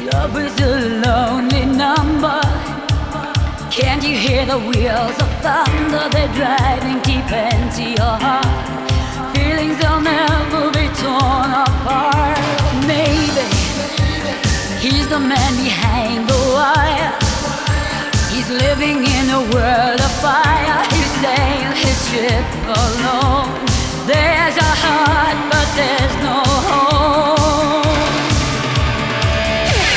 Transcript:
Love is a lonely number. Can't you hear the wheels of thunder? They're driving deep into your heart. Feelings will never be torn apart. Maybe he's the man behind the wire. He's living in a world of fire. He's sailing his ship alone. There's a heart